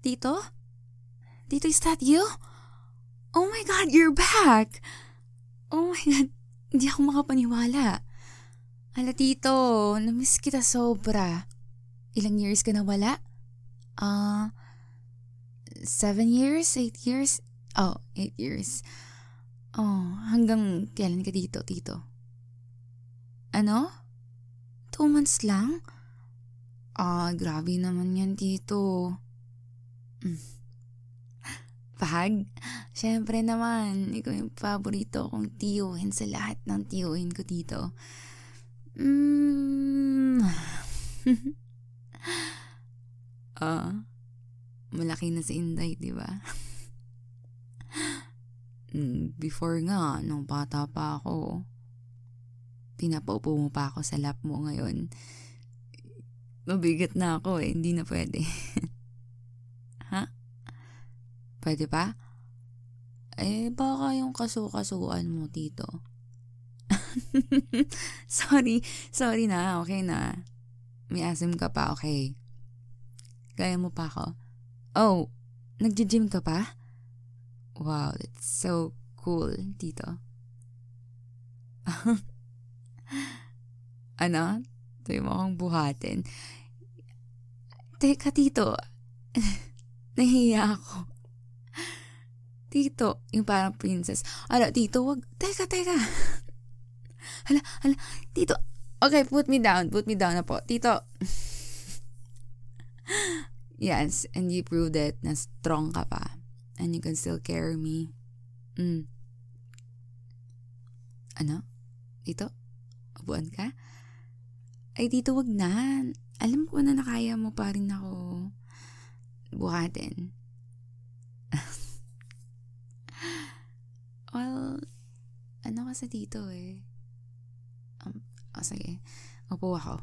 Tito? Tito, is that you? Oh my God, you're back! Oh my God, hindi ako makapaniwala. Hala, Tito, namiss kita sobra. Ilang years ka na wala? 7 years? 8 years? Oh, 8 years. Oh, hanggang kailan ka dito, Tito? Ano? 2 months lang? Grabe naman yan, Tito. Pag? Siyempre naman, ikaw yung paborito kong tiyuhin sa lahat ng tiyuhin ko dito. Malaki na si Inday, di ba? Before nga, nung bata pa ako, pinapaupo mo pa ako sa lap mo. Ngayon. Mabigat na ako hindi na pwede. Ha? Pwede pa? Baka yung kasukasuan mo, Tito. Sorry na, okay na. May asim ka pa, okay. Kaya mo pa ako? Oh, nagji-gym ka pa? Wow, that's so cool, Tito. Ano? Tuloy mo akong buhatin. Teka, Tito. Nahiya ako. Tito, yung parang princess. Tito, wag. Teka. Hala, Tito. Okay, put me down na po. Tito. Yes, and you proved it na strong ka pa. And you can still carry me. Ano? Tito? Upuan ka? Ay, Tito, wag na. Alam ko na nakaya mo pa rin ako buhatin. Well, ano kasi dito sige. Upo ako.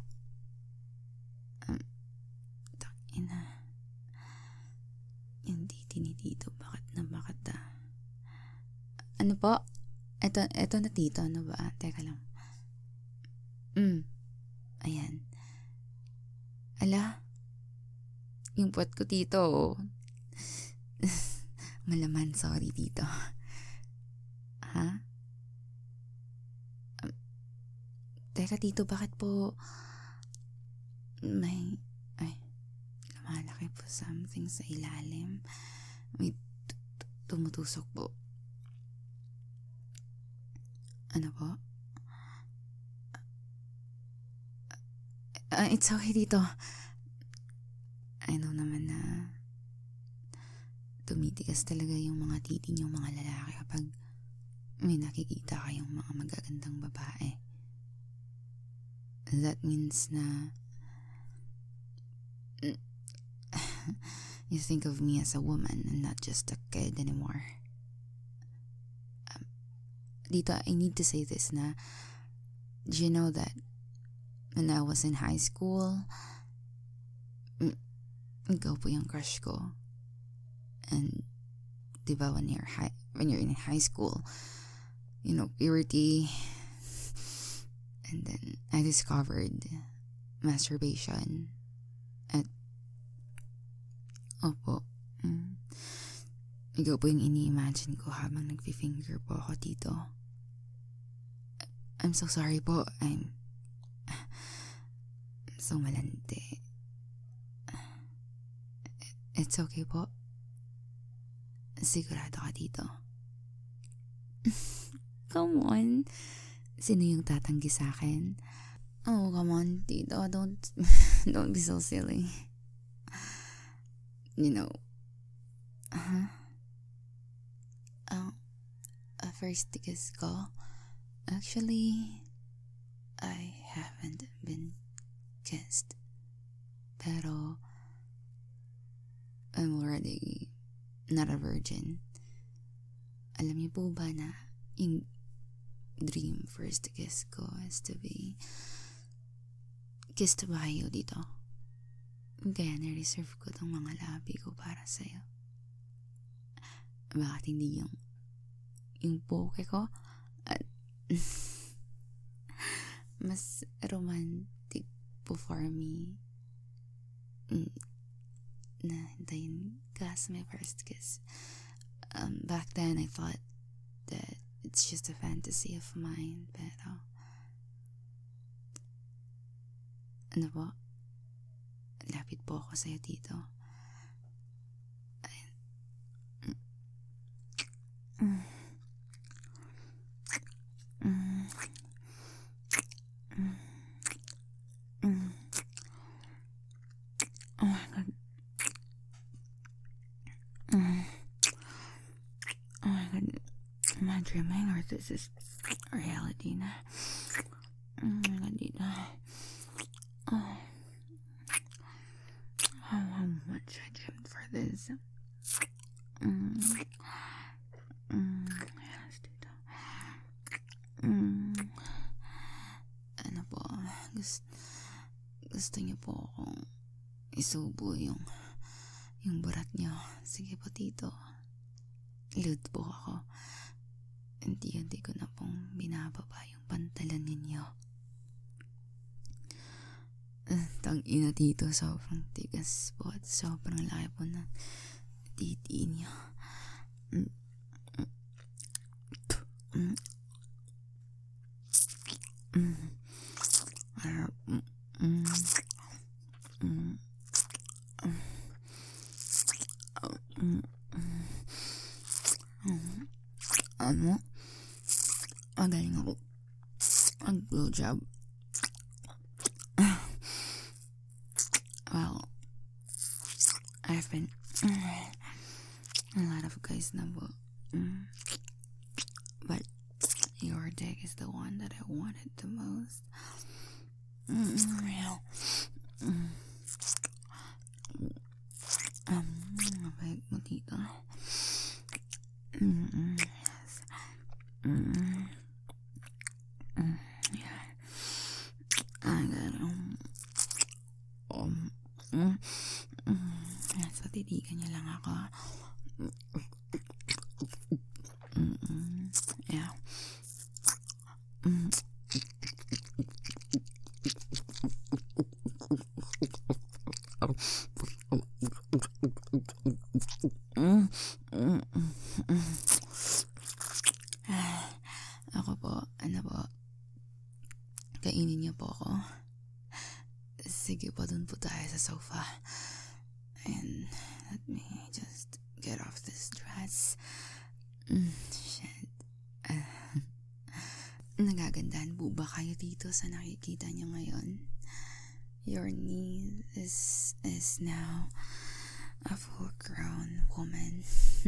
Takina. Yung titi ni Tito, bakit Ano po? Eto na, Tito, ano ba? Teka lang. Ayan. Ala, yung puwet ko, Tito. Malaman, sorry, Tito. Ha? Teka, Tito, bakit po lumalaki po something sa ilalim? May tumutusok po. Ano po? It's okay, Tito. I know naman na tumitigas talaga yung mga titi niyong mga lalaki kapag may nakikita kayong mga magagandang babae. That means na you think of me as a woman and not just a kid anymore. Dito, I need to say this na, do you know that when I was in high school, ikaw po yung crush ko. And diba when you're in high school, puberty, and then I discovered masturbation at ikaw po yung ini-imagine ko habang nagpi-finger po ako dito. I'm so sorry po. I'm so malandi. It's okay po. Sigurado ka dito. Come on. Sino yung tatanggi sa akin? Oh, come on, Tito. Don't be so silly. First kiss ko. Actually, I haven't been kissed. Pero, I'm already not a virgin. Alam niyo po ba na yung dream first kiss ko is to be kissed by you dito. Kaya na-reserve ko tong mga labi ko para sa'yo. Bakit hindi yung poke ko? At mas romantic po for me na hintayin Gus, my first kiss. Back then, I thought that it's just a fantasy of mine, pero... Ano po? Lapit po ako sa'yo dito. Oh my God. Oh my God. Am I dreaming or this is reality na? Oh my God, dito. Oh. How much I dreamed for this. Yes, dito. Ano po, gusto niyo po akong isubo yung burat niyo. Sige po, tito. Load po ako. Hindi ko na pong binababa yung pantalan ninyo. Tangina, tito, sobrang tigas po at sobrang laki po na titi niyo. Magaling ako mag-blowjob. Well, I've been a lot of guys na po. But your dick is the one that I wanted the most. Mabait mo dito. Yes. Yeah. I got so titigan niyo lang ako. Yeah. Ako po, ano po, kainin niyo po ako. Sige po, dun po tayo sa sofa. And let me just get off this dress. Shit. Nagagandahan po ba kayo dito sa nakikita niyo ngayon? Your knee is now a full-grown woman.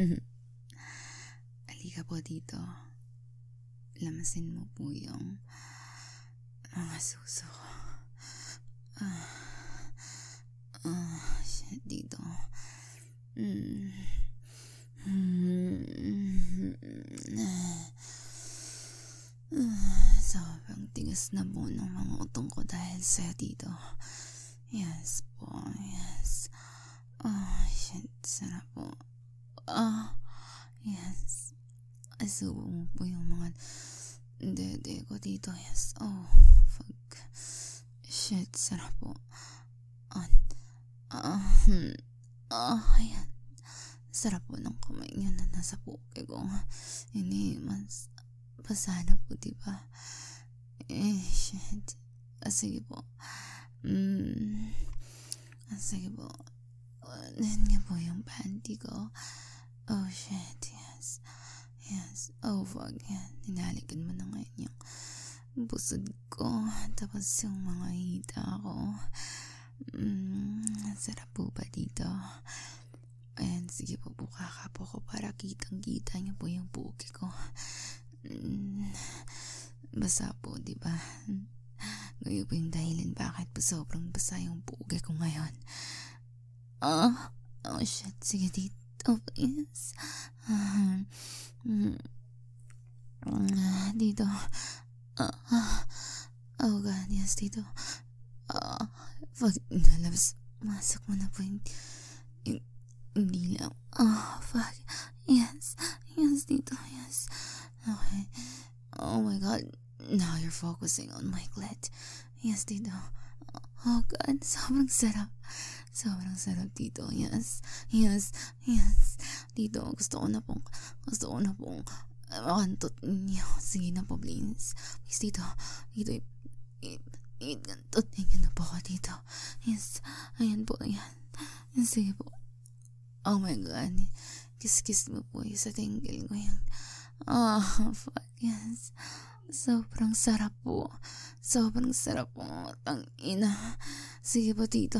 Halika po dito. Lamasin mo po yung mga suso. Shit, dito. Sobrang tigas na po ng mga utong ko dahil sa'yo dito. Yes po, yes. Shit, sarap po. Yes. Asubo mo po yung mga dede ko dito, yes. Fuck. Shit, sarap po. Ayan. Sarap po ng kamay niyo na nasa puke ko. Hindi, mas pasana po, diba? Shit. Sige po. Sige po. Yan nga po yung panty ko. Oh, shit, yes. Yes. Oh, fuck, yan. Hinalikan mo na ngayon yung pusod ko. Tapos yung mga hita ko. Sarap po ba dito? Ayan, sige po, buka ka po ko para kitang-kita niyo po yung puke ko. Basa po, diba? Ngayon po yung dahilan bakit po sobrang basa yung puke ko ngayon. Oh shit, sige dito, please. Dito. Oh God, yes, dito. Fuck, nalabas. Masok mo na po yung dilaw. Fuck. Yes. Yes, dito. Yes. Okay. Oh my God. Now you're focusing on my clit. Yes, dito. Oh God, sobrang sarap. Sobrang sarap, Tito. Yes. Tito, gusto ko na pong makantot ninyo. Sige na po, please. Please, Tito. Ikantot ninyo na po ako, Tito. Yes. Ayan po, ayan. Sige po. Oh my God. Kiss mo po sa tinggil ko yan. Fuck, yes. Sobrang sarap po. Tangina. Sige po, Tito.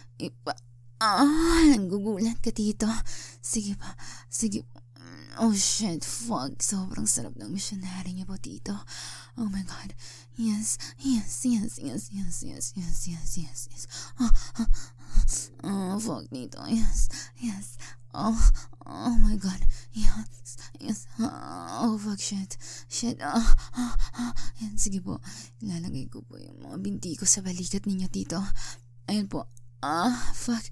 Nanggugulat ka, Tito. Sige po. Oh shit, fuck. Sobrang sarap ng missionary niya po, Tito. Oh my God. Yes. Fuck, Tito. Yes. Oh my God. Yes. Oh, fuck, shit. Yan, sige po. Ilalagay ko po yung mga binti ko sa balikat ninyo, Tito. Ayun po. Fuck.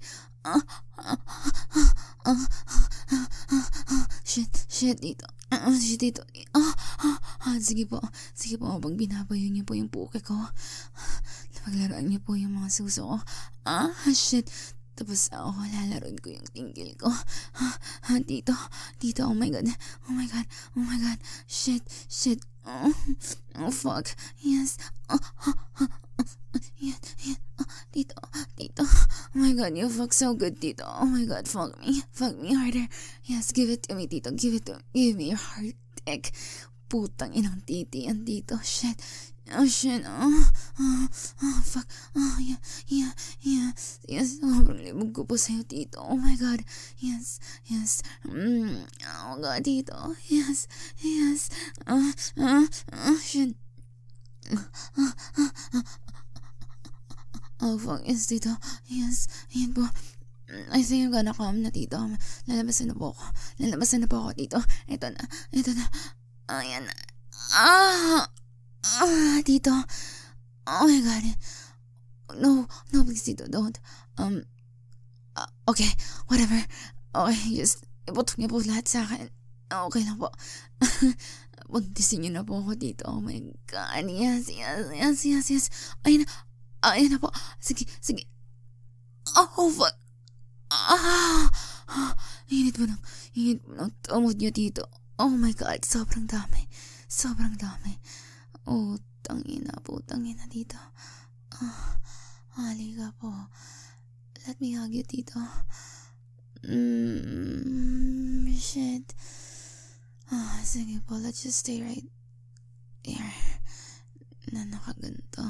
Shit, Tito. Tito. Sige po. Habang binabayo niyo po yung puke ko. Paglaruan niyo po yung mga suso ko. Shit. Tapos ako, lalaroin ko yung tinggil ko. Tito, oh my God. Shit. Oh, fuck. Yes. Yan. Tito. Oh my God, you fuck so good, Tito. Oh my God, fuck me harder. Yes, give it to me, Tito. Give me your heart, dick. Putang inang titi yan, Tito. Shit. Fuck. Yeah. Yes, sobrang libog ko po sa'yo, Tito. Oh my God. Yes. Oh God, Tito. Yes. Shit. Oh, fuck. Yes, Tito. Yes. Ayan po. I think I'm gonna come na, Tito. Lalabasan na po ako, Tito. Ito na. Ayan na. Tito. Oh my God. No, please, Tito, don't. Okay, whatever. Okay, just iputok niyo po lahat sa akin. Okay lang po. Buntisin niyo na po ako, Tito. Oh my God. Yes. Ayun na po. Sige. Oh, fuck. Init mo ng tumod niyo, Tito. Oh my God, sobrang dami. Oh, tangina, Tito. Halika po. Let me hug you, Tito. Shit. Sige po, let's just stay right here. Na nakaganto.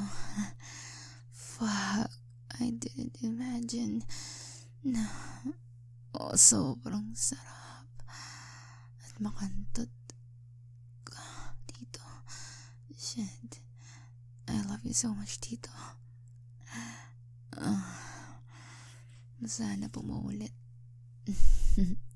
Fuck, I didn't imagine na sobrang sarap at makantot ka, Tito. Shit, I love you so much, Tito. Sana po maulit.